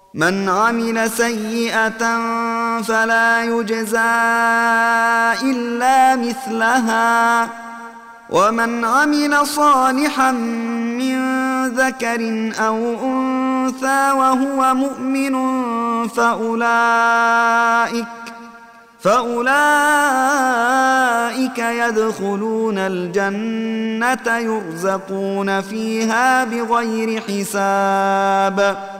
من عمل سيئة فلا يجزى إلا مثلها ومن عمل صالحا من ذكر أو أنثى وهو مؤمن فأولئك يدخلون الجنة يرزقون فيها بغير حساب